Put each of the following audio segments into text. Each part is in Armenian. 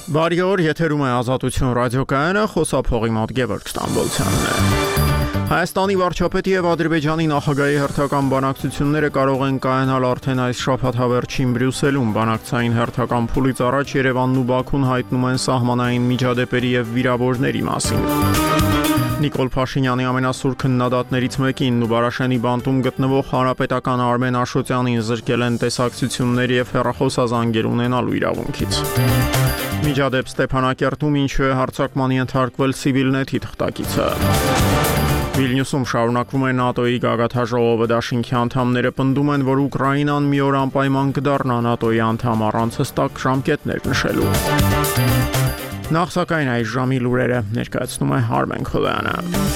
Բարի օր, եթերում է Ազատություն ռադիոկայանը, խոսափողի մոտ Գևորգ Ստամբոլցյանն է։ Հայաստանի վարչապետի եւ Ադրբեջանի նախագահի հերթական բանակցությունները կարող են կայանալ արդեն այս շաբաթավերջին Բրյուսելում։ Բանակցային հերթական փուլից առաջ Երևանն ու Բաքուն հայտնում են սահմանային միջադեպերի եւ վիրավորների մասին։ Նիկոլ Փաշինյանի ամենասուր քննադատներից մեկին Նուբարաշենի բանտում գտնվող հանրապետական Արմեն Աշոտյանին զրկել են տեսակցություններ եւ հեռախոսազանգեր ունենալու իրավունքից։ Միջադեպ Ստեփանակերտում ինչու է հարձակմանի ենթարկվել Civilnet-ի թղթակիցը։ Վիլնյուսում շարունակվում է ՆԱՏՕ-ի գագաթաժողովը, դաշինքի անդամները պնդում են, որ Ուկրաինան մի օր անպայման կդառնա ՆԱՏՕ-ի անդամ առանց հստակ ժամկետներ նշելու։ Նախ սակայն այս ժամի լուրերը ներկայացնում է Արմեն Խոլյանը։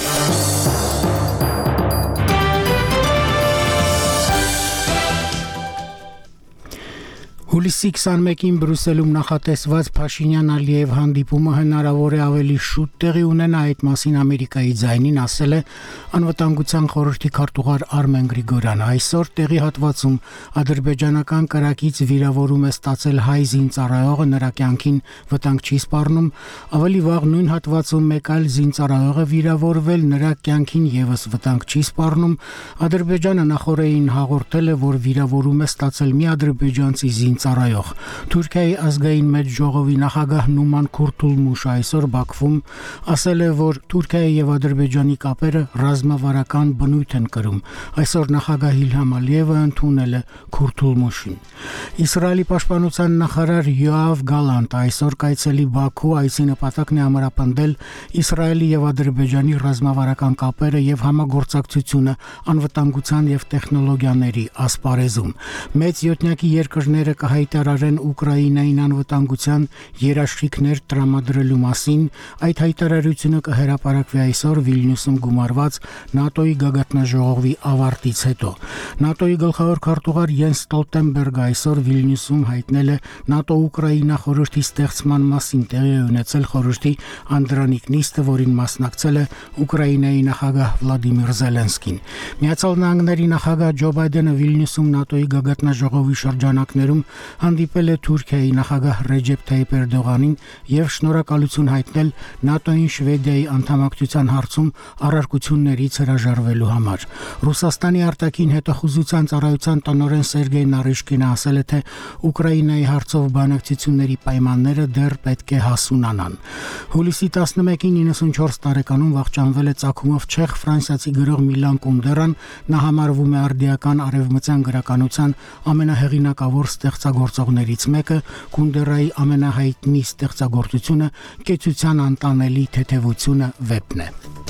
Հուլիսի 21-ին Բրյուսելում նախատեսված Փաշինյան-Ալիև հանդիպումը հնարավոր է ավելի շուտ տեղի ունենա, այդ մասին Ամերիկայի ձայնին ասել է Անվտանգության խորհրդի քարտուղար Արմեն Գրիգորյանը։ Այսօր տեղի հատվածում ադրբեջանական կրակից վիրավորում է ստացել հայ զինծառայողը, նրա կյանքին վտանգ չի սպառնում, ավելի վաղ նույն հատվածում մեկ այլ զինծառայող է վիրավորվել, նրա կյանքին եւս վտանգ չի սպառնում։ Ադրբեջանը նախորդին հաղորդել է, որ վիրավորում է ստացել մի ադրբեջանցի ծառայող։ Թուրքիայի ազգային մեծ ժողովի նախագահ Նուման Քուրթուլմուշ այսօր Բաքվում ասել է, որ Թուրքիայի եւ Ադրբեջանի կապերը ռազմավարական բնույթ են կրում։ Այսօր նախագահ Իլհամ Ալիևը ընդունել է Քուրթուլմուշին։ Իսրայելի պաշտպանության նախարար Յոավ Գալանտ այսօր կայցելի Բաքու, այսի նպատակն է ամրապնդել Իսրայելի եւ Ադրբեջանի ռազմավարական կապերը եւ համագործակցությունը անվտանգության եւ տեխնոլոգիաների ասպարեզում։ Մեծ յոթնյակի երկրները հայտարարեն Ուկրաինային անվտանգության երաշխիքներ տրամադրելու մասին, այդ հայտարարությունը կհրապարակվի այսօր Վիլնյուսում գումարված ՆԱՏՕ-ի գագաթնաժողովի ավարտից հետո։ ՆԱՏՕ-ի գլխավոր քարտուղար Յենս Ստոլտենբերգը այսօր Վիլնյուսում հայտնել է ՆԱՏՕ-Ուկրաինա խորհրդի ստեղծման մասին տեղի ունեցել խորհրդի անդրանիկ նիստը, որին մասնակցել է Ուկրաինայի նախագահ Վլադիմիր Զելենսկին։ Միացյալ Նահանգների նախագահ Ջո Բայդենը Վիլնյուսում ՆԱՏՕ-ի գագաթնաժողովի շրջանակներում հանդիպել է Թուրքիայի նախագահ Ռեջեփ Թայիփ Էրդողանին եւ շնորհակալություն հայտնել ՆԱՏՕ-ին Շվեդիայի անդամակցության հարցում առարկություններից հրաժարվելու համար։ Ռուսաստանի արտաքին հետախուզության ծառայության տնօրեն Սերգեյ Նարիշկինը ասել է, թե Ուկրաինայի հարցով բանակցությունների պայմանները դեռ պետք է հասունանան։ Հուլիսի 11-ին 94 տարեկանում վախճանվել է ծագումով չեխ-ֆրանսիացի գրող Միլան Կունդերան, նա համարվում է արդիական արևմտյան գրականության ամենահեղինակավոր ստեղծագործողներից մեկը։ Կունդերայի ամենահայտնի ստեղծագործությունը Կեցության անտանելի թեթևությունը վեպն է։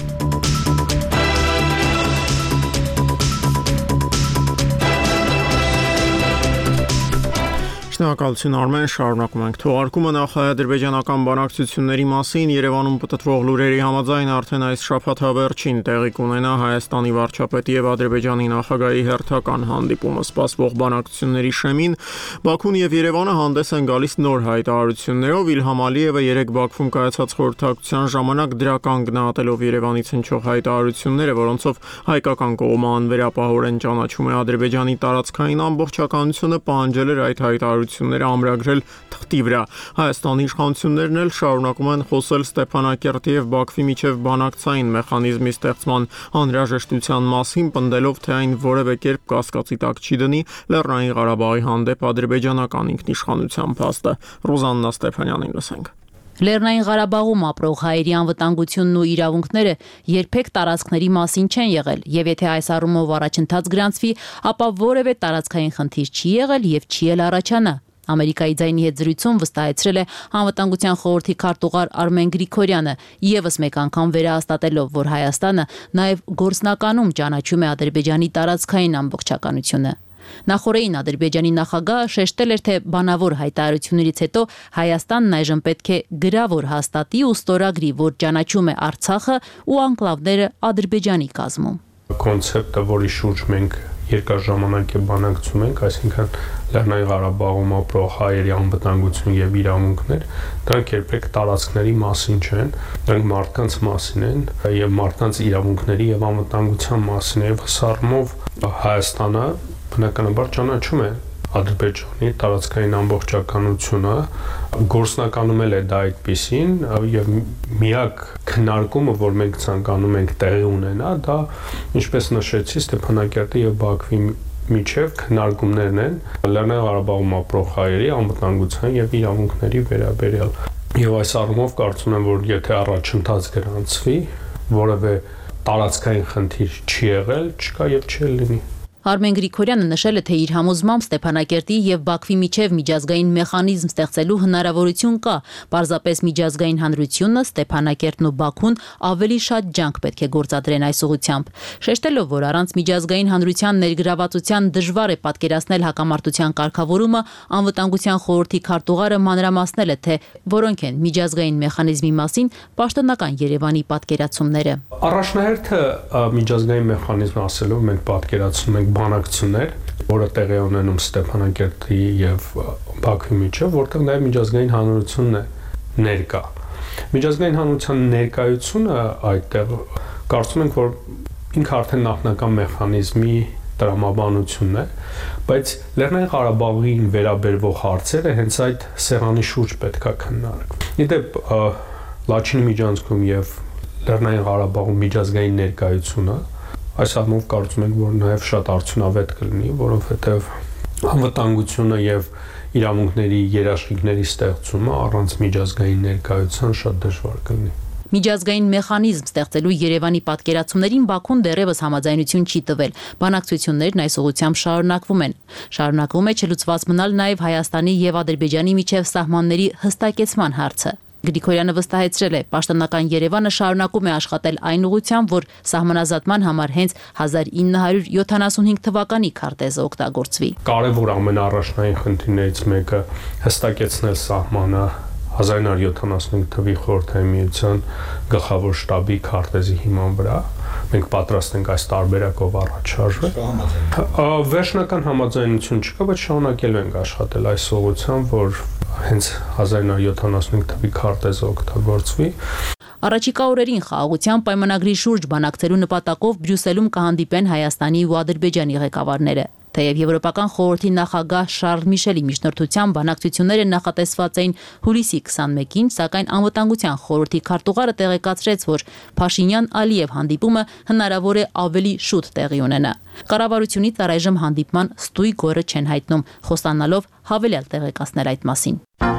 Շնորհակալություն Արմեն, շարունակում ենք թողարկումը նախ-ադրբեջանական բանակցությունների մասին Երևանում պտտվող լուրերի համաձայն արդեն այս շաբաթավերջին տեղի կունենա Հայաստանի վարչապետի եւ Ադրբեջանի նախագահի հերթական հանդիպումը։ Սպասվող բանակցությունների շեմին Բաքուն եւ Երևանը հանդես են գալիս նոր հայտարարություններով։ Իլհամ Ալիևը երեկ Բաքվում կայացած խորհրդակցության ժամանակ դրական գնահատելով Երևանից հնչող հայտարարությունները, որոնցով հայկական կողմը անվերապահորեն ճանաչում է Ադրբեջանի տարածքային ամբողջականությունը, պահանջել էր այդ հայտարարությունները ամրագրել թղթի վրա։ Հայաստանի իշխանություններն էլ շարունակում են խոսել Ստեփանակերտի եւ Բաքվի միջև բանակցային մեխանիզմի ստեղծման անհրաժեշտության մասին, պնդելով, թե այն որևէ կերպ կասկածի տակ չի դնի Լեռնային Ղարաբաղի հանդեպ ադրբեջանական ինքնիշխանության փաստը։ Ռոզաննա Ստեփանյանին լսենք։ Լեռնային Ղարաբաղում ապրող հայերի անվտանգությունն ու իրավունքները երբեք տարածքների մասին չեն եղել, եւ եթե այս առումով առաջընթաց գրանցվի, ապա որևէ տարածքային խնդիր չի եղել եւ չի էլ առաջանա։ Ամերիկայի ձայնի հետ զրույցում վստահեցրել է Անվտանգության խորհրդի քարտուղար Արմեն Գրիգորյանը, եւս մեկ անգամ վերահաստատելով, որ Հայաստանը նաեւ գործնականում ճանաչում է Ադրբեջանի տարածքային ամբողջականությունը։ Նախորդին Ադրբեջանի նախագահը շեշտել էր, թե բանավոր հայտարարություններից հետո Հայաստանն այժմ պետք է գրավոր հաստատի ու ստորագրի, որ ճանաչում է Արցախը ու անկլավները Ադրբեջանի կազմում։ Կոնցեպտը, որի շուրջ մենք երկար ժամանակ է բանակցում ենք, այսինքն Լեռնային Ղարաբաղում ապրող հայերի անվտանգություն եւ իրավունքներ, դրանք երբեք տարածքների մասին չեն, դրանք մարդկանց մասին են եւ մարդկանց իրավունքների եւ անվտանգության մասին է։ Եւ սառմով Հայաստանը բնականաբար ճանաչում է Ադրբեջանի տարածքային ամբողջականությունը գործնականում է դա այդպեսին եւ միակ քննարկումը, որ մենք ցանկանում ենք տեղի ունենա, դա ինչպես նշեցի Ստեփանակերտի եւ Բաքվի միջև քննարկումներն են Լեռնային Ղարաբաղում ապրող հայերի անվտանգության եւ իրավունքների վերաբերյալ։ Եվ այս առումով կարծում եմ, որ եթե առաջընթաց գրանցվի, որևէ տարածքային խնդիր չի եղել, չկա եւ չի լինի։ Արմեն Գրիգորյանը նշել է, թե իր համոզմամբ Ստեփանակերտի եւ Բաքվի միջև միջազգային մեխանիզմ ստեղծելու հնարավորություն կա, պարզապես միջազգային հանրությունը, Ստեփանակերտն ու Բաքուն ավելի շատ ջանք պետք է գործադրեն այս ուղղությամբ, շեշտելով, որ առանց միջազգային հանրության ներգրավվածության դժվար է պատկերացնել հակամարտության կարգավորումը, անվտանգության խորհրդի քարտուղարը մանրամասնել է, թե որոնք են միջազգային մեխանիզմի մասին պաշտոնական Երևանի պատկերացումները։ Առաջնահերթը միջազգային մեխանիզմ ասելով մենք պատկերացնում ենք բանակցություններ, որը տեղի ունենում Ստեփանակերտի եւ Բաքվի միջեւ, որտեղ նաեւ միջազգային հանրությունն է ներկա։ Միջազգային հանրության ներկայությունը այդտեղ կարծում ենք, որ ինքը արդեն նախնական մեխանիզմի տրամաբանությունն է, բայց Լեռնային Ղարաբաղին վերաբերող հարցերը հենց այդ սեղանի շուրջ պետքա քննարկվեն։ Իդեպ Լաչինի միջանցքում եւ Լեռնային Ղարաբաղում միջազգային ներկայությունը այս առումով կարծում ենք, որ նաև շատ արդյունավետ կլինի, որովհետև անվտանգությունը եւ իրավունքների երաշխիքների ստեղծումը առանց միջազգային ներկայության շատ դժվար կլինի։ Միջազգային մեխանիզմ ստեղծելու Երևանի պատկերացումներին Բաքուն դեռևս համաձայնություն չի տվել։ Բանակցություններն այս ուղղությամբ շարունակվում են։ Շարունակվում է չլուծված մնալ նաև Հայաստանի եւ Ադրբեջանի միջև սահմանների հստակեցման հարցը։ Գրիգորյանը վստահեցրել է, պաշտոնական Երևանը շարունակում է աշխատել այն ուղղությամբ, որ սահմանազատման համար հենց 1975 թվականի քարտեզը օգտագործվի։ Կարևոր ամենաառաջնային խնդիրներից մեկը հստակեցնել սահմանը 1975 թվականի Խորհրդային Միության գլխավոր շտաբի քարտեզի հիման վրա։ Մենք պատրաստ ենք այս տարբերակով առաջ շարժվել։ Վերջնական համաձայնություն չկա, բայց շարունակելու ենք աշխատել այս ուղղությամբ, որ հենց 1975 թվականի քարտեզը օգտագործվի։ Առաջիկա օրերին խաղաղության պայմանագրի շուրջ բանակցելու նպատակով Բրյուսելում կհանդիպեն Հայաստանի ու Ադրբեջանի ղեկավարները։ Թեև Եվրոպական խորհրդի նախագահ Շարլ Միշելի միջնորդությամբ բանակցությունները նախատեսված էին հուլիսի 21-ին, սակայն անվտանգության խորհրդի քարտուղարը տեղեկացրեց, որ Փաշինյան-Ալիև հանդիպումը հնարավոր է ավելի շուտ տեղի ունենա։ Կառավարությունից առայժմ հանդիպման ստույգ օրը չեն հայտնում, խոստանալով հավելյալ տեղեկացնել այդ մասին։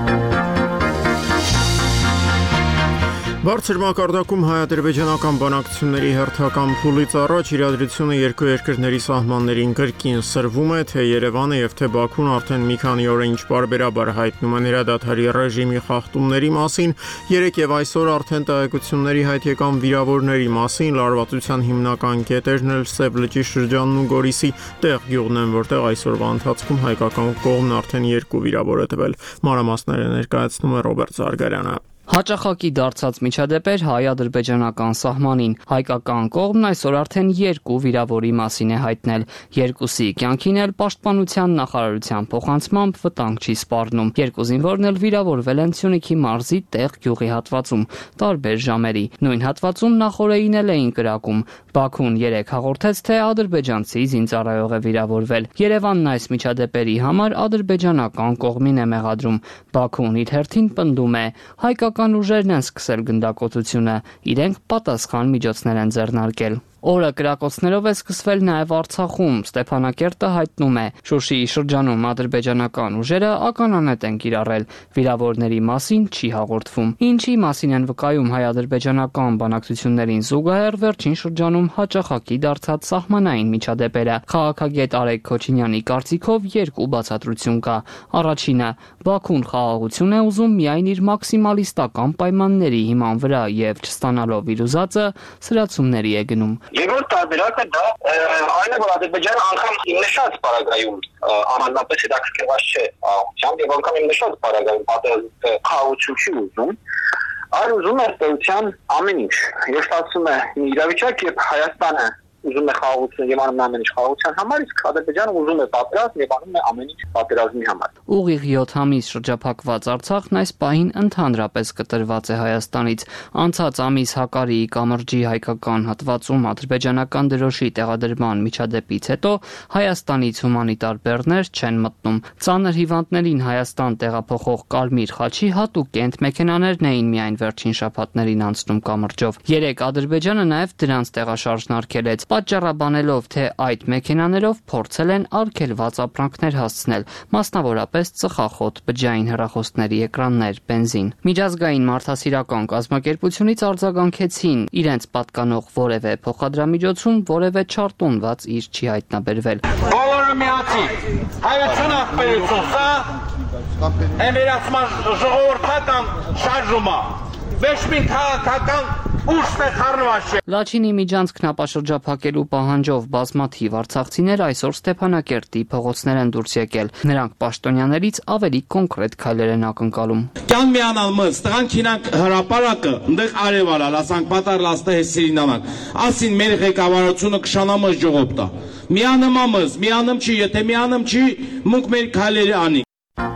Բարձր մակարդակում հայ-ադրբեջանական բանակցությունների հերթական փուլից առաջ իրադրությունը երկու երկրների սահմաններին կրկին սրվում է, թե Երևանը եւ թե Բաքուն արդեն մի քանի օր ինչ պարբերաբար հայտնում են հրադադարի ռեժիմի խախտումների մասին, երեկ եւ այսօր արդեն տեղեկությունների հայտ եկան վիրավորների մասին, լարվածության հիմնական կետերն էլ Սև լճի շրջանն ու Գորիսի տեղ գյուղն են, որտեղ այսօրվա ընթացքում հայկական կողմն արդեն 2 վիրավոր է տվել։ Մանրամասները ներկայացնում է Ռոբերտ Զարգարյանը։ Հաճախակի դարձած միջադեպեր հայ-ադրբեջանական սահմանին։ Հայկական կողմն այսօր արդեն 2 վիրավորի մասին է հայտնել։ Երկուսի կյանքին էլ պաշտպանության նախարարության փոխանցմամբ վտանգ չի սպառնում։ Երկու զինվորն էլ վիրավորվել են Սյունիքի մարզի տեղ գյուղի հատվածում տարբեր ժամերի։ Նույն հատվածում նախօրեին էլ էին կրակում։ Բաքուն երեկ հաղորդեց, թե ադրբեջանցի զինծառայող է վիրավորվել։ Երևանն այս միջադեպերի համար ադրբեջանական կողմին է մեղադրում։ Բաքուն իր հերթին պնդում է, հայկական ուժերն են սկսել գնդակոծությունը, իրենք պատասխան միջոցներ են ձեռնարկել։ Օրը կրակոցներով է սկսվել նաև Արցախում։ Ստեփանակերտը հայտնում է, Շուշիի շրջանում ադրբեջանական ուժերը ականանետ են կիրառել, վիրավորների մասին չի հաղորդվում։ Ինչի մասին են վկայում հայ-ադրբեջանական բանակցություններին զուգահեռ վերջին շրջանում հաճախակի դարձած սահմանային միջադեպերը։ Քաղաքագետ Արեգ Քոչինյանի կարծիքով 2 բացատրություն կա։ Առաջինը, Բաքուն խաղաղություն է ուզում միայն իր մաքսիմալիստական պայմանների հիման վրա եւ չստանալով իր ուզածը սրացումների է գնում։ Երկրորդ տարբերակը դա այն է, որ Ադրբեջանը անգամ իմ նշած պարագայում անհանրապես հետաքրքրված չէ աղությամբ եւ անգամ իմ նշած պարագայում պատերազմը խաղաղություն չի ուզում, այլ ուզում է ստեղծության ամեն ինչ։ Ես ասում եմ, իրավիճակ, երբ Հայաստանը ուզում է խաղաղություն եւ անում ամեն ինչ խաղաղության համար, իսկ Ադրբեջանը ուզում է պատերազմ եւ անում է ամեն ինչ պատերազմի համար։ Ուղիղ 7 ամիս շրջափակված Արցախն այս պահին ընդհանրապես կտրված է Հայաստանից։ Անցած ամիս Հակարիի կամրջի հայկական հատվածում ադրբեջանական դրոշի տեղադրման միջադեպից հետո Հայաստանից հումանիտար բեռներ չեն մտնում։ Ծանր հիվանդներին Հայաստան տեղափոխող Կարմիր խաչի հատուկ կենտմեքենաներն էին միայն վերջին շաբաթներին անցնում կամրջով։ Երեք Ադրբեջանը նաև դրանց տեղաշարժն արգելեց, պատճառաբանելով, թե այդ մեքենաներով փորձել են արգելված ապրանքներ հասցնել, մասնավորապես ծխախոտ, բջջային հեռախոսների էկրաններ, բենզին։ Միջազգային մարդասիրական կազմակերպությունից արձագանքեցին, իրենց պատկանող որևէ փոխադրամիջոցում որևէ չարտոնված իր չի հայտնաբերվել։ Բոլորը միացի, հայություն աղբերություն, սա էմերացման ժողովրդական շարժումա, վեշմին քաղաքական ուշտ է խարնվաշ է։ Լաչինի միջանցքն ապաշրջափակելու պահանջով բազմաթիվ արցախցիներ այսօր Ստեփանակերտի փողոցներ են դուրս եկել։ Նրանք պաշտոնյաներից ավելի կոնկրետ քայլեր են ակնկալում։ Կյան միանալ մս, տղանք ինանք հրապարակը, ընդեղ արևալալ, ասանք պատար լաստը հեսերին անանք, ասին մեր ղեկավարությունը կշանամս ժողոպտա։ Միանում ամս, միանում չի, եթե միանում չի, մունք մեր քայլերը անի։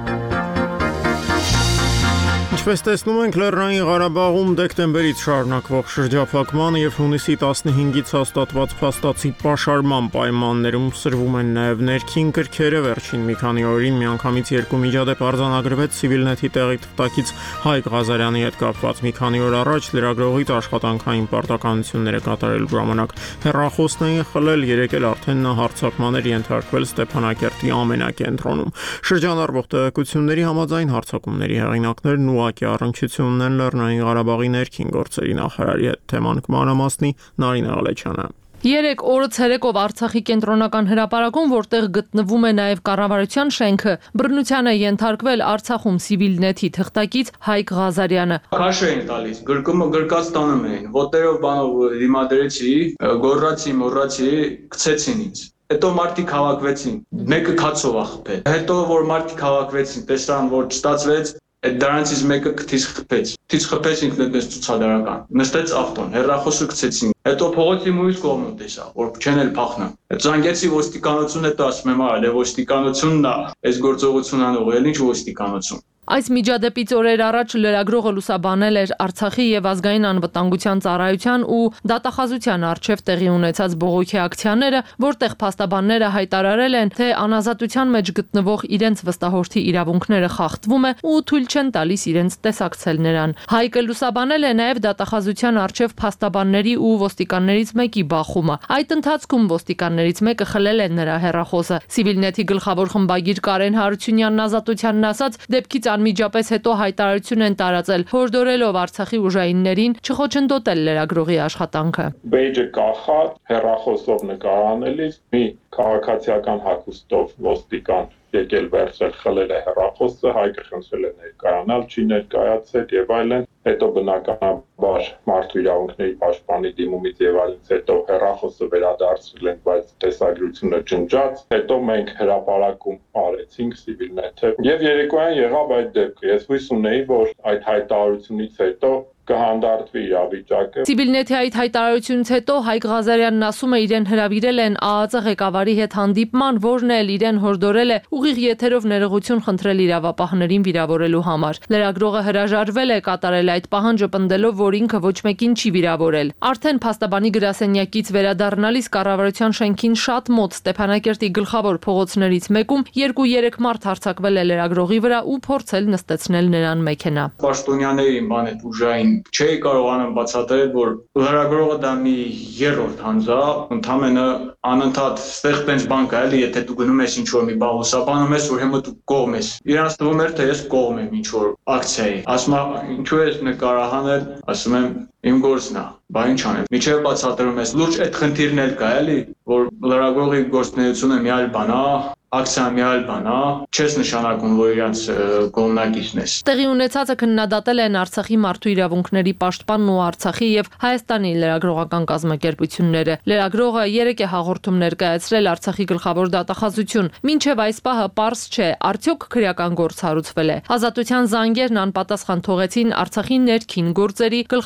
Ինչպես տեսնում ենք, Լեռնային Ղարաբաղում դեկտեմբերից շարունակվող շրջափակման եւ հունիսի 15-ից հաստատված փաստացի պաշարման պայմաններում սրվում են նաեւ ներքին գրքերը։ Վերջին մի քանի օրին միանգամից 2 միջադեպ արձանագրվեց Civilnet-ի տեղի թղթակից Հայկ Ղազարյանի հետ կապված։ Մի քանի օր առաջ լրագրողից աշխատանքային պարտականությունները կատարելու ժամանակ հեռախոսն էին խլել, երեկ էլ արդեն նա հարձակման էր ենթարկվել Ստեփանակերտի ամենակենտրոնում։ Շրջանառվող տեղեկությունների համաձայն հարձակումների հեղինակներն ու առնչությունն են Լեռնային Ղարաբաղի ներքին գործերի նախարարի հետ։ Թեման կմանրամասնի Նարինե Ալեչյանը։ Երեք օրը ցերեկով Արցախի կենտրոնական հրապարակում, որտեղ գտնվում է նաև կառավարության շենքը, բռնության է ենթարկվել Արցախում Civilnet-ի թղթակից Հայկ Ղազարյանը։ Քաշ էին տալիս, գրկած տանում էին, ոտերով բանով դիմադրեցի, գոռացի, մոռացի, գցեցին ինձ։ Հետո մարդիկ հավաքվեցին, մեկը քացով ախփել։ Հետո որ մարդիկ հավաքվեցին, տեսան որ չստացվեց, այդ դրանցից մեկը քթից խփեց։ Քթից խփեց ինքնատես ցուցադրական։ Նստեց ավտոն, հեռախոսը գցեցին։ Հետո փողոցի մյուս կողմում տեսա, որ չեն էլ փախնում։ Այդ զանգեցի ոստիկանություն, հետո ասում եմ, այլ ոստիկանությունն է, այս գործողությունն անող, էլ ինչ ոստիկանություն։ Այս միջադեպից օրեր առաջ լրագրողը լուսաբանել էր Արցախի եւ ազգային անվտանգության ծառայության ու դատախազության առջև տեղի ունեցած բողոքի ակցիաները, որտեղ փաստաբանները հայտարարել են, թե անազատության մեջ գտնվող իրենց վստահորդի իրավունքները խախտվում է ու թույլ չեն տալիս իրենց տեսակցել նրան։ Հայկը լուսաբանել է նաեւ դատախազության առջև փաստաբանների ու ոստիկաններից մեկի բախումը։ Այդ ընթացքում ոստիկաններից մեկը խլել է նրա հեռախոսը։ Civilnet-ի գլխավոր խմբագիր Կարեն Հարությունյանն ազատությանն ասաց, դեպքից անմիջապես հետո հայտարարություն են տարածել, հորդորելով Արցախի ուժայիններին չխոչընդոտել լրագրողի աշխատանքը։ Բեյջը կախած հեռախոսով նկարանելիս մի քաղաքացիական հագուստով ոստիկան եկել վերցրել խլել է հեռախոսը, Հայկը խնդրել է ներկայանալ, չի ներկայացել եւ այլն, հետո բնականաբար մարդու իրավունքների պաշտպանի դիմումից եւ այլնից հետո հեռախոսը վերադարձրել են, բայց տեսագրությունը ջնջած, հետո մենք հրապարակում արեցինք Civilnet-ը եւ երեկոյան եղավ այդ դեպքը։ Ես հույս ունեի, որ այդ հայտարարությունից հետո կհանդարտվի իրավիճակը։ Civilnet-ի այդ հայտարարությունից հետո Հայկ Ղազարյանն ասում է, իրեն հրավիրել են ԱԱԾ ղեկավարի հետ հանդիպման, որն էլ իրեն հորդորել է ուղիղ եթերով ներողություն խնդրել իրավապահներին վիրավորելու համար։ Լրագրողը հրաժարվել է կատարել այդ պահանջը, պնդելով, որ ինքը ոչ մեկին չի վիրավորել։ Արդեն փաստաբանի գրասենյակից վերադառնալիս կառավարության շենքին շատ մոտ Ստեփանակերտի գլխավոր փողոցներից մեկում 2-3 մարդ հարձակվել է լրագրողի վրա ու փորձել նստեցնել նրան մեքենա։ Պաշտոնյաներին բան այդ ուժային չէի կարողանում բացատրել, որ լրագրողը դա մի երրորդ հանձ է, ընդամենը անընդհատ ստեղ տենց բան կա, էլի, եթե դու գնում ես ինչ-որ մի բան լուսաբանում ես, որ հիմա դու կողմ ես։ Իրանց թվում էր, թե ես կողմ եմ ինչ-որ ակցիայի։ Ասում եմ, ինչու ես նկարահանել, ասում եմ, իմ գործն է, բա ինչ անեմ։ Միջև բացատրում ես, լուրջ այդ խնդիրն էլ կա, էլի, որ լրագրողի գործունեությունը մի այլ բան է, ակցիան մի այլ բան է, չես նշանակում, որ իրանց կողմնակիցն ես։ Տեղի ունեցածը քննադատել են Արցախի մարդու իրավունքների պաշտպանն ու Արցախի եւ Հայաստանի լրագրողական կազմակերպությունները։ Լրագրողը երեք է հաղորդում ներկայացրել Արցախի գլխավոր դատախազություն։ Մինչև այս պահը պարզ չէ, արդյոք քրեական գործ հարուցվել է։ Ազատության զանգերն անպատասխան թողեցին Արցախի ներքին գործերի գլխավոր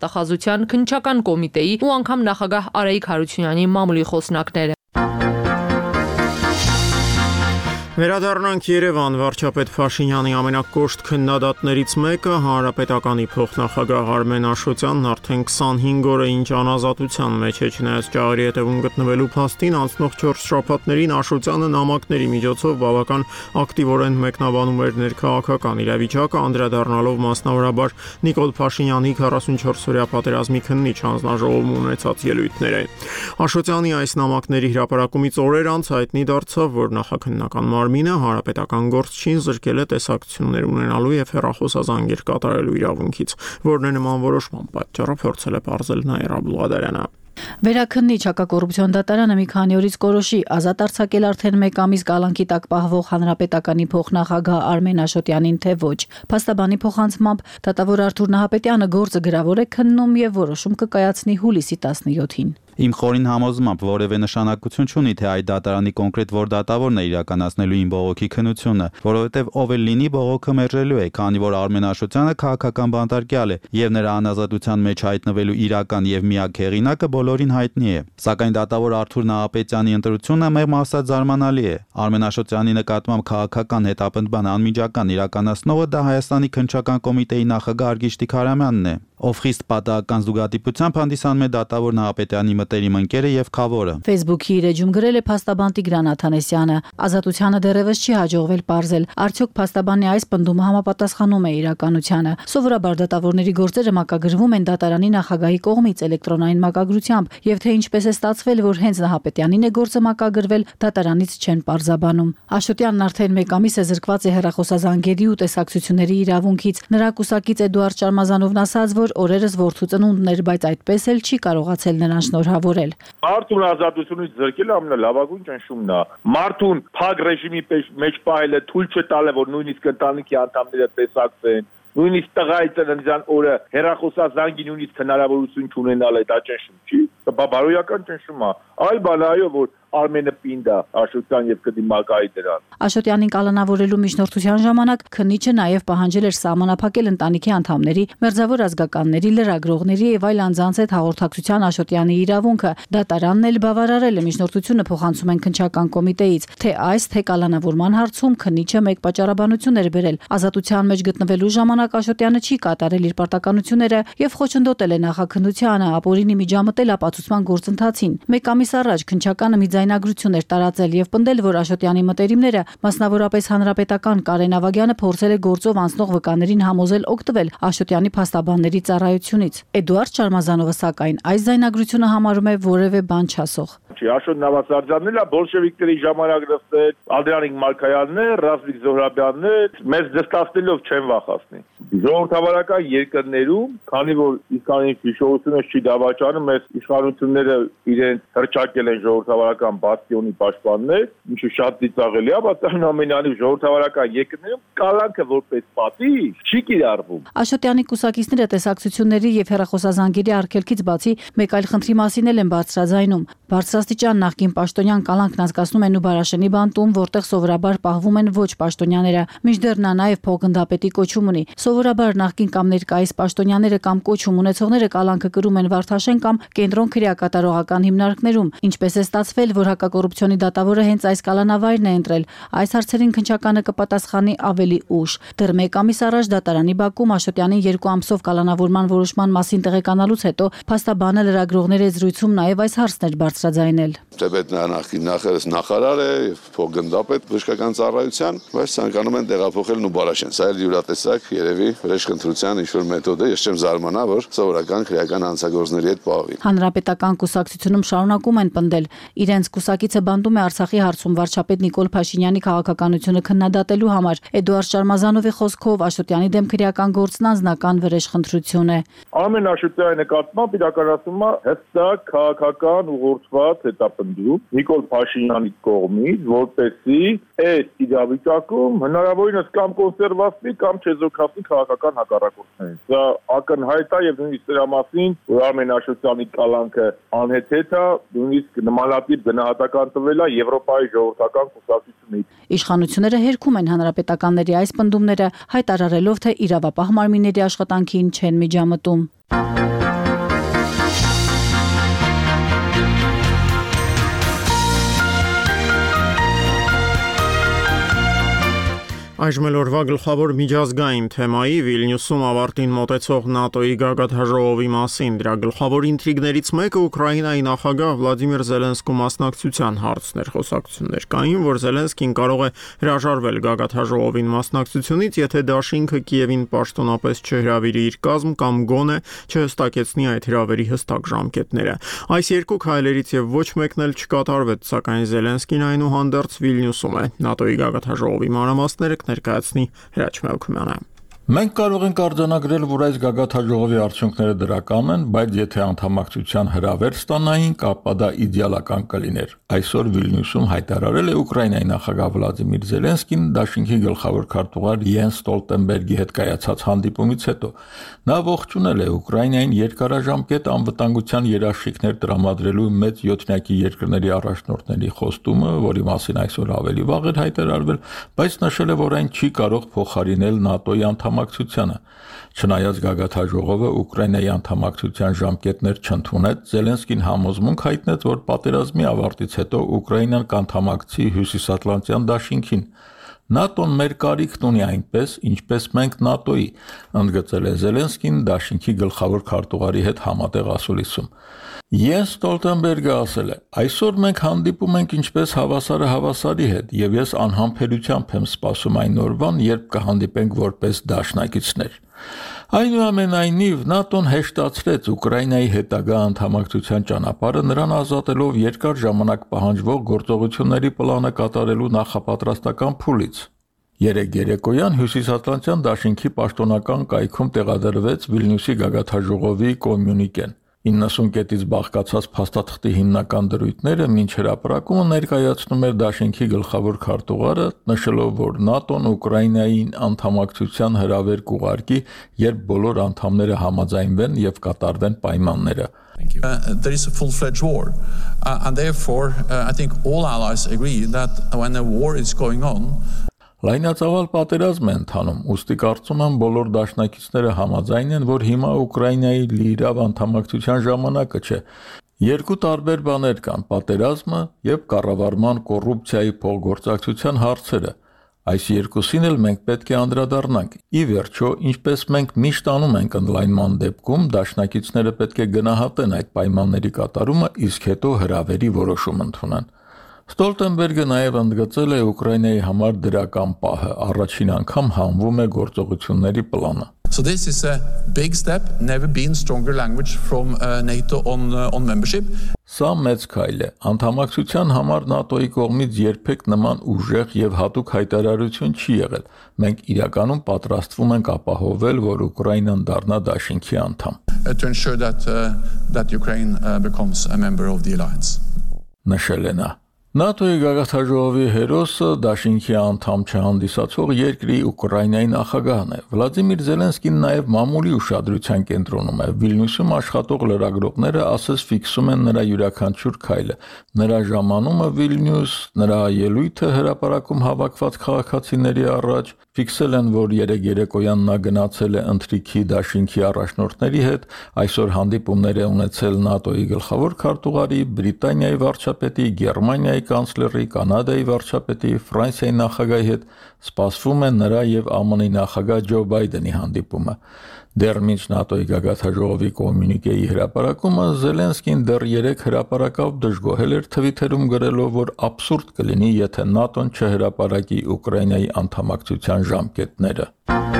դատախազության քննչական կոմիտեի ու անգամ նախագահ Արայիկ Հարությունյանի մամուլի խոսնակները։ Վերադառնանք Երևան, վարչապետ Փաշինյանի ամենակոշտ քննադատներից մեկը Հանրապետականի փոխնախագահ Արմեն Աշոտյանն արդեն 25 օր է ինչ անազատության մեջ է, չնայած ճաղերի հետևում գտնվելու փաստին անցնող 4 շաբաթներին Աշոտյանը նամակների միջոցով բավական ակտիվորեն մեկնաբանում էր ներքաղաքական իրավիճակը, անդրադառնալով մասնավորաբար Նիկոլ Փաշինյանի 44-օրյա պատերազմի քննիչ հանձնաժողովում ունեցած ելույթները։ Աշոտյանի այս նամակների հրապարակումից օրեր անց հայտնի դարձավ, որ նախաքննական Մարմինը հանրապետական գործչին զրկել է տեսակցություններ ունենալու եւ հեռախոսազանգեր կատարելու իրավունքից, որն է նման որոշման պատճառը փորձել է պարզել Նաիրա Բլուադարյանը։ Վերաքննիչ հակակոռուպցիոն դատարանը մի քանի օրից կորոշի ազատ արձակել արդեն 1 ամիս կալանքի տակ պահվող հանրապետականի փոխնախագահ Արմեն Աշոտյանին, թե ոչ։ Փաստաբանի փոխանցմամբ դատավոր Արթուր Նահապետյանը գործը գրավոր է քննում եւ որոշում կկայացնի հուլիսի 17-ին։ Իմ խորին համոզմամբ որևէ նշանակություն չունի, թե այդ դատարանի կոնկրետ որ դատավորն է իրականացնելու իմ բողոքի քննությունը, որովհետև ով էլ լինի բողոքը մերժելու է, քանի որ Արմեն Աշոտյանը քաղաքական բանտարկյալ է եւ նրա անազատության մեջ հայտնվելու իրական եւ միակ հեղինակը բոլորին հայտնի է։ Սակայն դատավոր Արթուր Նահապետյանի ընտրությունը մեղմ ասած զարմանալի է։ Արմեն Աշոտյանի նկատմամբ քաղաքական հետապնդման անմիջական իրականացնողը դա Հայաստանի քննչական կոմիտեի նախագահ Արգիշ Տիգրամյանն է, ով խիստ պատահական զուգադիպությամբ հանդիսանում է դատավոր Նահապետյանի մտերիմ ընկերը եւ խավորը։ Facebook-ի իր էջում գրել է փաստաբան Տիգրան Աթանեսյանը։ Ազատությանը դեռևս չի հաջողվել պարզել, արդյոք փաստաբանի այս պնդումը համապատասխանում է իրականությանը։ Սովորաբար դատավորների գործերը մակագրվում են դատարանի նախագահի կողմից էլեկտրոնային մակագրությամբ, եւ թե ինչպես է ստացվել, որ հենց Նահապետյանին է գործը մակագրվել, դատարանից չեն պարզաբանում։ Աշոտյանն արդեն 1 ամիս է զրկված է հեռախոսազանգերի ու տեսակցությունների իրավունքից։ Նրա կուսակից Էդուարդ Շարմազանովն ասաց, որ օրերս որդու ծնունդն էր, բայց այդպես էլ չի կարողացել նրան շնորհավորել։ Մարդուն ազատությունից զրկելը ամենալավագույն ճնշումն է։ Մարդուն փակ ռեժիմի մեջ պահելը, թույլ չտալը, որ նույնիսկ ընտանիքի անդամները տեսակցեն, նույնիսկ տղայի ծննդյան օրը հեռախոսազանգի նույնիսկ հնարավորություն չունենալ, դա ճնշում չի։ Դա բարոյական ճնշում է։ Այլ բան այո, որ Արմենը պինդ է Աշոտյան եւ կդիմակայի դրան։ Աշոտյանին կալանավորելու միջնորդության ժամանակ քննիչը նաեւ պահանջել էր սահմանափակել ընտանիքի անդամների, մերձավոր ազգականների, լրագրողների եւ այլ անձանց հետ հաղորդակցության Աշոտյանի իրավունքը։ Դատարանն էլ բավարարել է միջնորդությունը, փոխանցում են քննչական կոմիտեից, թե այս թե կալանավորման հարցում քննիչը մեկ պատճառաբանություն էր բերել։ Ազատության մեջ գտնվելու ժամանակ Աշոտյանը չի կատարել իր պարտականությունները եւ խոչընդոտել է նախաքննությանը, ապօրինի միջամտել ապացուցման գործընթացին։ 1 ամիս առաջ քննչականը մի ձայնագրություն էր տարածել եւ պնդել, որ Աշոտյանի մտերիմները, մասնավորապես հանրապետական Կարեն Ավագյանը, փորձել է գործով անցնող վկաներին համոզել օգտվել Աշոտյանի փաստաբանների ծառայությունից։ Էդուարդ Շարմազանովը սակայն այս ձայնագրությունը համարում է որևէ բան չասող։ Աշոտ Նավասարդյանն էլ բոլշևիկների ժամանակ նստել, Անդրանիկ Մալքայանն է, Ռազվիկ Զոհրաբյանն է, մեզ դստացնելով չեն վախացնի։ Ժողովրդավարական երկրներում, քանի որ իսկականին հիշողությունը չի դավաճանում, այս իշխանությունները իրենց հրճակել են ժողովրդավարական բաստիոնի պաշտպաններ, ինչը շատ ծիծաղելի է, բայց այնուամենայնիվ ժողովրդավարական երկրներում կալանքը որպես պատիժ չի կիրառվում։ Աշոտյանի կուսակիցները տեսակցությունների եւ հեռախոսազանգերի արգելքից բացի մեկ այլ խնդրի մասին էլ են բարձրաձայնում։ Բարձրաստիճան նախկին պաշտոնյան կալանքն անցկացնում են Նուբարաշենի բանտում, որտեղ սովորաբար պահվում են ոչ պաշտոնյաները, մինչդեռ նա նաև փոխգնդապետի կոչում ունի։ Սովորաբար նախկին կամ ներկայիս պաշտոնյաները կամ կոչում ունեցողները կալանքը կրում են Վարդաշեն կամ կենտրոն քրեակատարողական հիմնարկներում։ Ինչպես է ստացվել, որ հակակոռուպցիոնի դատավորը հենց այս կալանավայրն է ընտրել, այս հարցերին քննչականը կպատասխանի ավելի ուշ։ Դեռ 1 ամիս առաջ դատարանի բակում Աշոտյանին 2 ամսով կալանավորման որոշման մասին տեղեկանալուց հետո փաստաբանը լրագրողների զրույցում նաև այս հարցն էր բարձրաձայնել։ Թեպետ նախկին նախարար է եւ փոխգնդապետ բժշկական ծառայության, բայց ցանկանում են տեղափոխել Նուբարաշեն։ Սա էլ յուրատեսակ երևի վրեժխնդրության ինչ-որ մեթոդ է, ես չեմ զարմանա, որ սովորական քրեական հանցագործների հետ պահվի։ Հանրապետական կուսակցությունում շարունակում են պնդել, իրենց կուսակիցը բանտում է Արցախի հարցում վարչապետ Նիկոլ Փաշինյանի քաղաքականությունը քննադատելու համար։ Էդուարդ Շարմազանովի խոսքով Աշոտյանի դեմ քրեական գործն անձնական վրեժխնդրություն է։ Արմեն Աշոտյանի նկատմամբ իրականացում է հստակ քաղաքական ուղղորդված հետապնդում Նիկոլ Փաշինյանի կողմից, որպեսզի այս իրավիճակում հնարավորինս կամ կոնսերվացվի կամ չեզոքացվի քաղաքական հակառակորդներին։ Սա ակնհայտ է եւ նույնիսկ դրա մասին, որ Արմեն Աշոտյանի կալանքը անհեթեթ է, նույնիսկ նմանատիպ գնահատական տվել է Եվրոպայի ժողովրդական կուսակցությունից։ Իշխանությունները հերքում են հանրապետականների այս պնդումները, հայտարարելով, թե իրավապահ մարմինների աշխատանքին չեն միջամտում։ Այժմ էլ օրվա գլխավոր միջազգային թեմայի Վիլնյուսում ավարտին մոտեցող ՆԱՏՕ-ի գագաթաժողովի մասին դրա գլխավոր ինտրիգներից մեկը Ուկրաինայի նախագահ Վլադիմիր Զելենսկու մասնակցության հարցն էր։ Խոսակցություններ կային, որ Զելենսկին կարող է հրաժարվել գագաթաժողովին մասնակցությունից, եթե դաշինքը Կիևին պաշտոնապես չհրավիրի իր կազմ կամ գոնե չհստակեցնի այդ հրավերի հստակ ժամկետները։ Այս երկու քայլերից եւ ոչ մեկն էլ չկատարվեց, սակայն Զելենսկին այնուհանդերձ Վիլնյուսում է։ ՆԱՏՕ-ի գագաթաժողովի մանրամասները ներկայացնի Հրաչ Մելքումյանը։ Մենք կարող ենք արձանագրել, որ այս գագաթաժողովի արդյունքները դրական են, բայց եթե անդամակցության հրավեր ստանային, ապա դա իդեալական կլիներ։ Այսօր Վիլնյուսում հայտարարել է Ուկրաինայի նախագահ Վլադիմիր Զելենսկին դաշինքի գլխավոր քարտուղար Յենս Ստոլտենբերգի հետ կայացած հանդիպումից հետո։ Նա ողջունել է Ուկրաինային երկարաժամկետ անվտանգության երաշխիքներ տրամադրելու մեծ յոթնյակի երկրների առաջնորդների խոստումը, որի մասին այսօր ավելի վաղ էր հայտարարվել, բայց նշել է, որ այն չի կարող փոխարինել ՆԱՏՕ-ի անդամակցությանը։ Չնայած գագաթաժողովը Ուկրաինայի անդամակցության ժամկետներ չընդունեց, Զելենսկին համոզմունք հայտնեց, որ պատերազմի ավարտից հետո Ուկրաինան կանդամակցի Հյուսիսատլանտյան դաշինքին։ ՆԱՏՕ-ն մեր կարիքն ունի այնպես, ինչպես մենք ՆԱՏՕ-ի, ընդգծել է Զելենսկին դաշինքի գլխավոր քարտուղարի հետ համատեղ ասուլիսում։ Յենս Ստոլտենբերգը ասել է. «Այսօր մենք հանդիպում ենք ինչպես հավասարը հավասարի հետ, եւ ես անհամբերությամբ եմ սպասում այն օրվան, երբ կհանդիպենք որպես դաշնակիցներ»։ Այնուամենայնիվ, ՆԱՏՕ-ն հեշտացրեց Ուկրաինայի հետագա անդամակցության ճանապարհը, նրան ազատելով երկար ժամանակ պահանջվող գործողությունների պլանը կատարելու նախապատրաստական փուլից։ Երեկ երեկոյան Հյուսիսատլանտյան դաշինքի պաշտոնական կայքում տեղադրվեց Վիլնյուսի գագաթաժողովի կոմյունիկեն։ 90 կետից բաղկացած փաստաթղթի հիմնական դրույթները մինչ հրապարակումը ներկայացնում էր դաշինքի գլխավոր քարտուղարը, նշելով, որ ՆԱՏՕ-ն Ուկրաինային անդամակցության հրավեր կուղարկի, երբ բոլոր անդամները համաձայնվեն եւ կատարվեն պայմանները։ There is a full-fledged war, and therefore I think all allies agree that when a war is going on, Լայնածավալ պատերազմ է ընթանում, ուստի կարծում եմ բոլոր դաշնակիցները համաձայն են, որ հիմա Ուկրաինայի լիիրավ անդամակցության ժամանակը չէ։ Երկու տարբեր բաներ կան՝ պատերազմը եւ կառավարման կոռուպցիայի փոխգործակցության հարցերը։ Այս երկուսին էլ մենք պետք է անդրադառնանք։ Ի վերջո, ինչպես մենք միշտ անում ենք ընդլայնման դեպքում, դաշնակիցները պետք է գնահատեն այդ պայմանների կատարումը, իսկ հետո հրավերի որոշում ընդունեն։ Ստոլտենբերգը նաև ընդգծել է Ուկրաինայի համար դրական պահը, առաջին անգամ հանվում է գործողությունների պլանը։ So this is a big step, never been stronger language from NATO on membership. Սա մեծ քայլ է։ Անդամակցության համար ՆԱՏՕ-ի կողմից երբեք նման ուժեղ եւ հատուկ հայտարարություն չի եղել։ Մենք իրականում պատրաստվում ենք ապահովել, որ Ուկրաինան դառնա դաշինքի անդամ։ To ensure that Ukraine becomes a member of the alliance. Նշել է նա։ ՆԱՏՕ-ի գագաթաժողովի հերոսը դաշինքի անդամ չհանդիսացող երկրի Ուկրաինայի նախագահն է։ Վլադիմիր Զելենսկին նաև մամուլի ուշադրության կենտրոնում է։ Վիլնյուսում աշխատող լրագրողները ասես ֆիքսում են նրա յուրաքանչյուր քայլը։ Նրա ժամանումը Վիլնյուս, նրա ելույթը հրապարակում հավաքված քաղաքացիների առաջ ֆիքսել են, որ երեկ երեկոյան նա գնացել է ընթրիքի դաշինքի առաջնորդների հետ, այսօր հանդիպումներ է ունեցել ՆԱՏՕ-ի գլխավոր քարտուղարի, Բրիտանիայի վարչապետի, Գերմանիայի կանցլերի, Կանադայի վարչապետի, Ֆրանսիայի նախագահի հետ, սպասվում է նրա եւ ԱՄՆ-ի նախագահ Ջո Բայդենի հանդիպումը։ Դեռ մինչ ՆԱՏՕ-ի գագաթաժողովի կոմյունիկեի հրապարակումը Զելենսկին դեռ երեք հրապարակավ դժգոհել էր Թվիթերում գրելով, որ աբսուրդ կլինի, եթե ՆԱՏՕ-ն չհրապարակի Ուկրաինայի անդամակցության ժամկետները։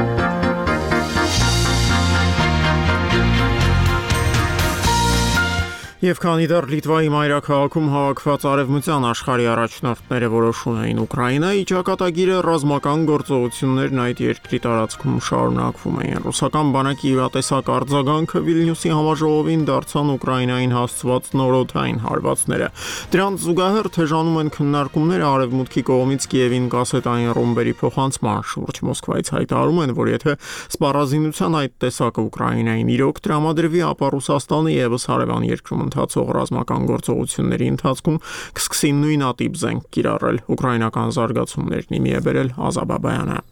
Եվ քանի դեռ Լիտվայի մայրաքաղաքում հավաքված արևմտյան աշխարհի առաջնորդները որոշում էին Ուկրաինայի ճակատագիրը, ռազմական գործողություններն այդ երկրի տարածքում շարունակվում էին։ Ռուսական բանակի իրատեսակ արձագանքը Վիլնյուսի համաժողովին դարձան Ուկրաինային հասցված նորօդային հարվածները։ Դրանց զուգահեռ թեժանում են քննարկումները արևմուտքի կողմից Կիևին կասետային ռումբերի փոխանցման շուրջ։ Մոսկվայից հայտարարում են, որ եթե սպառազինության այդ տեսակը Ուկրաինային իրոք տրամադրվի, ապա Ռուսաստանը եւս հարևան երկրում ընթացող ռազմական գործողությունների ընթացքում կսկսի նույնատիպ զենք կիրառել։ Ուկրաինական զարգացումներն իմի է բերել Ազա Բաբայանը։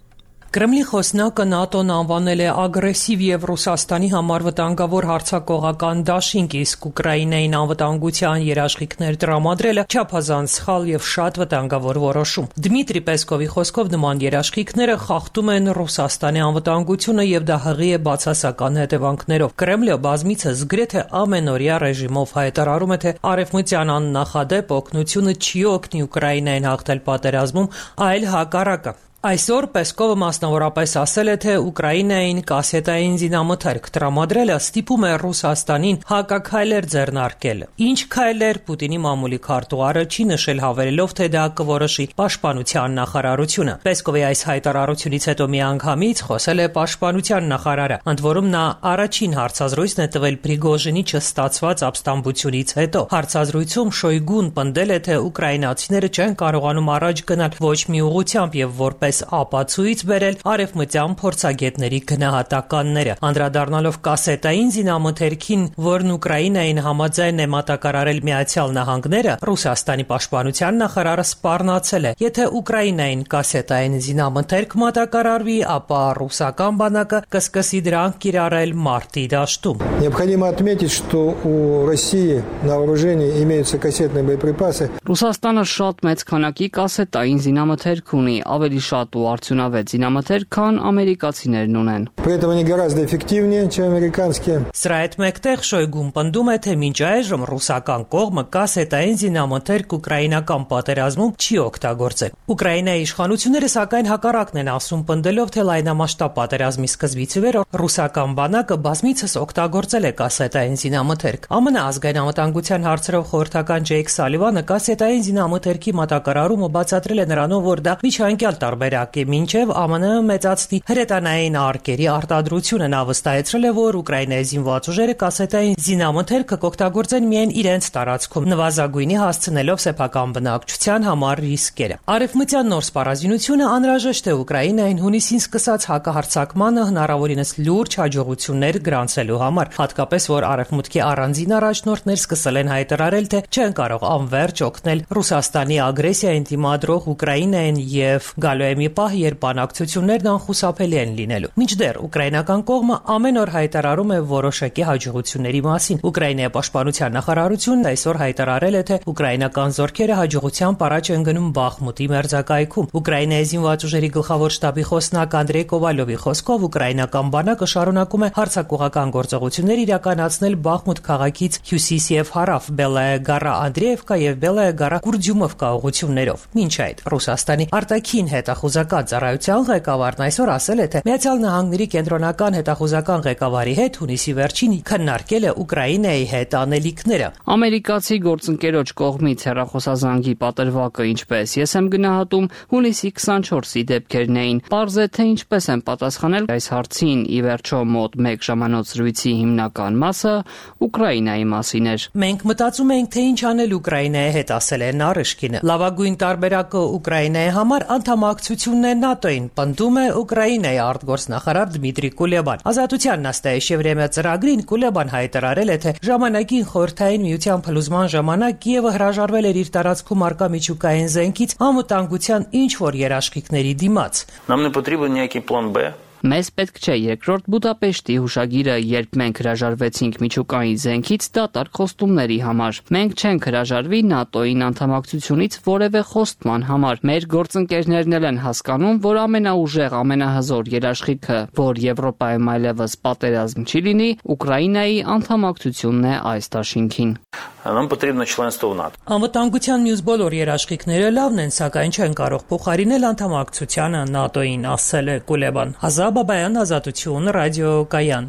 Կրեմլի խոսնակը ՆԱՏՕ-ն անվանել է ագրեսիվ եւ Ռուսաստանի համար վտանգավոր հարձակողական դաշինք, իսկ Ուկրաինային անվտանգության երաշխիքներ տրամադրելը չափազանց սխալ եւ շատ վտանգավոր որոշում։ Դմիտրի Պեսկովի խոսքով նման երաշխիքները խախտում են Ռուսաստանի անվտանգությունը եւ դա հղի է բացասական հետևանքներով։ Կրեմլը բազմիցս գրեթե ամենօրյա ռեժիմով հայտարարում է, թե արևմտյան աննախադեպ օգնությունը չի օգնի Ուկրաինային հաղթել պատերազմում, այլ հակառակը։ Այսօր Պեսկովը մասնավորապես ասել է, թե Ուկրաինային կասետային զինամթերք տրամադրելը ստիպում է Ռուսաստանին հակաքայլեր ձեռնարկել։ Ինչ քայլեր Պուտինի մամուլի քարտուղարը չի նշել, հավելելով, թե դա կորոշի պաշտպանության նախարարությունը։ Պեսկովի այս հայտարարությունից հետո միանգամից խոսել է պաշտպանության նախարարը, ընդ որում նա առաջին հարցազրույցն է տվել Պրիգոժինի չստացված ապստամբությունից հետո։ Հարցազրույցում Շոյգուն պնդել է, թե ուկրաինացիները չեն կարողանում առաջ գնալ ոչ մի ուղղությամբ եւ որպես ապացույց բերել արևմտյան փորձագետների գնահատականները, անդրադառնալով կասետային զինամթերքին, որն Ուկրաինային համաձայն է մատակարարել Միացյալ Նահանգները, Ռուսաստանի պաշտպանության նախարարը սպառնացել է. եթե Ուկրաինային կասետային զինամթերք մատակարարվի, ապա ռուսական բանակը կսկսի դրանք կիրառել մարտի դաշտում։ Необходимо отметить, что у России на вооружении имеются кассетные боеприпасы. Ռուսաստանը շատ մեծ քանակի կասետային զինամթերք ունի, ավելի շատ ու արդյունավետ զինամթերք, քան ամերիկացիներն ունեն։ При этом они гораздо эффективнее, чем американские. Սրա հետ մեկտեղ Շոյգուն պնդում է, թե մինչ այժմ ռուսական կողմը կասետային զինամթերք ուկրաինական պատերազմում չի օգտագործել։ Ուկրաինայի իշխանությունները սակայն հակառակն են ասում, պնդելով, թե լայնամասշտաբ պատերազմի սկզբից ի վեր ռուսական բանակը բազմիցս օգտագործել է կասետային զինամթերք։ ԱՄՆ ազգային անվտանգության հարցերով խորհրդական Ջեյք Սալիվանը կասետային զինամթերքի մատակարարումը բացատրել է նրանով, որ դա միջանկյալ տարբերակ է, մինչև ԱՄՆ մեծացնի հրետանային արկերի արտադրությունը։ Նա վստահեցրել է, որ Ուկրաինայի զինված ուժերը կասետային զինամթերքը կօգտագործեն միայն իրենց տարածքում, նվազագույնի հասցնելով սեփական բնակչության համար ռիսկերը։ Արևմտյան նոր սպառազինությունը անհրաժեշտ է Ուկրաինային հունիսին սկսած հակահարձակմանը հնարավորինս լուրջ հաջողություններ գրանցելու համար, հատկապես որ արևմուտքի առանձին առաջնորդներ սկսել են հայտարարել, թե չեն կարող անվերջ օգնել Ռուսաստանի ագրեսիային դիմադրող Ուկրաինային եւ գալու է մի պահ, երբ բանակցություններն անխուսափելի են լինելու։ Մինչդեռ ուկրաինական կողմը ամեն օր հայտարարում է որոշակի հաջողությունների մասին։ Ուկրաինայի պաշտպանության նախարարությունն այսօր հայտարարել է, թե ուկրաինական զորքերը հաջողությամբ առաջ են գնում Բախմուտի մերձակայքում։ Ուկրաինայի զինված ուժերի գլխավոր շտաբի խոսնակ Անդրեյ Կովալյովի խոսքով ուկրաինական բանակը շարունակում է հարձակողական գործողություններ իրականացնել Բախմուտ քաղաքից հյուսիս եւ հարավ Բելայա Գարա Անդրեևկա եւ Բելայա Գարա Կուրդյումովկա ուղղություններով։ Մինչ այդ Ռուսաստանի արտաքին հետախուզական ծառայության ղեկավարն այսօր ասել է, թե Միացյալ Նահանգների կենտրոնական հետախուզական ղեկավարի հետ հունիսի վերջին քննարկել է Ուկրաինայի հետ անելիքները։ Ամերիկացի գործընկերոջ կողմից հեռախոսազանգի պատրվակը, ինչպես ես եմ գնահատում, հունիսի 24-ի դեպքերն էին։ Պարզ է, թե ինչպես են պատասխանել այս հարցին, ի վերջո մոտ 1 ժամանոց զրույցի հիմնական մասը Ուկրաինայի մասին էր։ Մենք մտածում ենք, թե ինչ անել Ուկրաինայի հետ, ասել է Նարիշկինը։ Լավագույն տարբերակը Ուկրաինայի համար անդամակցությունն է ՆԱՏՕ-ին, պնդում է Ուկրաինայի արտգործնախարար Դմիտրի Կուլեբան։ Ազատության նաստայեշ Եվրեմիա ծրագրին Կուլեբան հայտարարել է, թե ժամանակին Խորհրդային Միության փլուզման ժամանակ Կիևը հրաժարվել էր իր տարածքում արկա միջուկային զենքից անվտանգության ինչ-որ երաշխիքների դիմաց։ Нам не потрібен ніякий план Б. Մեզ պետք չէ երկրորդ Բուդապեշտի հուշագիրը, երբ մենք հրաժարվեցինք միջուկային զենքից դատարկ խոստումների համար։ Մենք չենք հրաժարվի ՆԱՏՕ-ին անդամակցությունից որևէ խոստման համար։ Մեր գործընկերներն էլ են հասկանում, որ ամենաուժեղ, ամենահզոր երաշխիքը, որ Եվրոպայում այլևս պատերազմ չի լինի, Ուկրաինայի անդամակցությունն է այս դաշինքին։ Нам потрібно членство в НАТО. Անվտանգության մյուս բոլոր երաշխիքները լավն են, սակայն չեն կարող փոխարինել անդամակցությանը ՆԱՏՕ-ին, ասել է Կուլեբան։ Ազաբաբայան, Ազատություն, ռադիոկայան։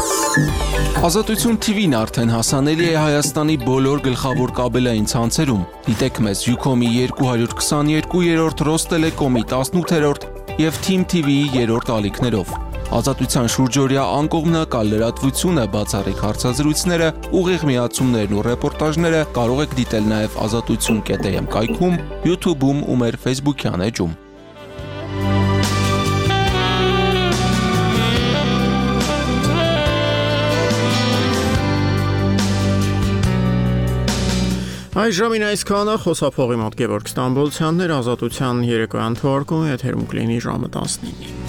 Ազատություն TV-ն արդեն հասանելի է Հայաստանի բոլոր գլխավոր կաբելային ցանցերում։ Դիտեք մեզ Ucom-ի 222-րդ, Ռոստելեկոմի 18-րդ եւ Team TV-ի 3-րդ ալիքներով։ Ազատության շուրջօրյա անկողմնակալ լրատվությունը, բացառիկ հարցազրույցները, ուղիղ միացումներն ու ռեպորտաժները կարող եք դիտել նաև azatutsun.am կայքում, YouTube-ում ու մեր Facebook-յան էջում։ Այժմին այսքանը խոսափողի մոտ Գևորգ Ստամբոլցյանն էր, Ազատության երեկոյան թողարկումը եթերում կլինի ժամը 19-ին։